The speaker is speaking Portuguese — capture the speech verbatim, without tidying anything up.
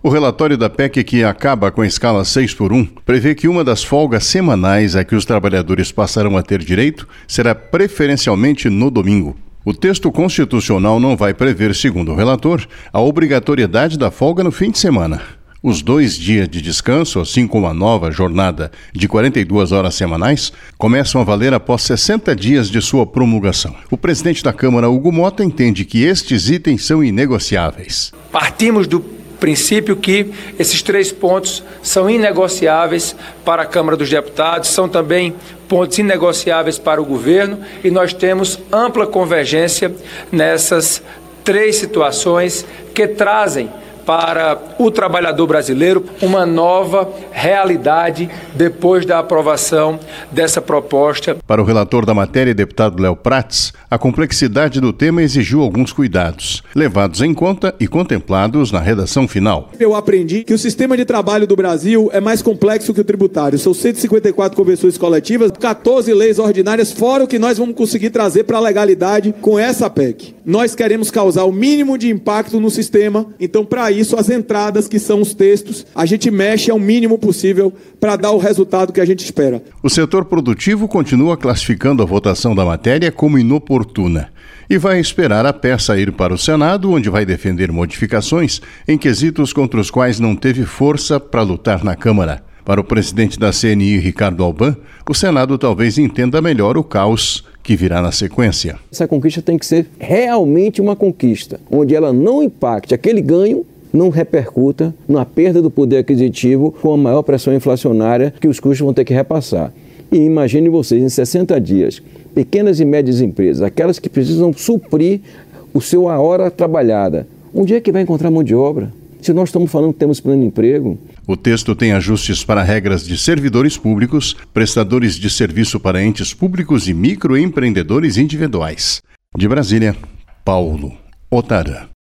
O relatório da P E C, que acaba com a escala seis por um, prevê que uma das folgas semanais a que os trabalhadores passarão a ter direito será preferencialmente no domingo. O texto constitucional não vai prever, segundo o relator, a obrigatoriedade da folga no fim de semana. Os dois dias de descanso, assim como a nova jornada de quarenta e duas horas semanais, começam a valer após sessenta dias de sua promulgação. O presidente da Câmara, Hugo Mota, entende que estes itens são inegociáveis. Partimos do princípio que esses três pontos são inegociáveis para a Câmara dos Deputados, são também pontos inegociáveis para o governo e nós temos ampla convergência nessas três situações que trazem para o trabalhador brasileiro uma nova realidade depois da aprovação dessa proposta. Para o relator da matéria, deputado Léo Prats, a complexidade do tema exigiu alguns cuidados, levados em conta e contemplados na redação final. Eu aprendi que o sistema de trabalho do Brasil é mais complexo que o tributário. São cento e cinquenta e quatro convenções coletivas, quatorze leis ordinárias, fora o que nós vamos conseguir trazer para a legalidade com essa P E C. Nós queremos causar o mínimo de impacto no sistema, então para isso as entradas, que são os textos, a gente mexe ao mínimo possível para dar o resultado que a gente espera. O setor produtivo continua classificando a votação da matéria como inoportuna e vai esperar a peça ir para o Senado, onde vai defender modificações em quesitos contra os quais não teve força para lutar na Câmara. Para o presidente da C N I, Ricardo Alban, o Senado talvez entenda melhor o caos que virá na sequência. Essa conquista tem que ser realmente uma conquista, onde ela não impacte aquele ganho, não repercuta na perda do poder aquisitivo com a maior pressão inflacionária que os custos vão ter que repassar. E imagine vocês, em sessenta dias, pequenas e médias empresas, aquelas que precisam suprir o seu a hora trabalhada, onde é que vai encontrar mão de obra? Se nós estamos falando que temos plano de emprego. O texto tem ajustes para regras de servidores públicos, prestadores de serviço para entes públicos e microempreendedores individuais. De Brasília, Paulo Otarã.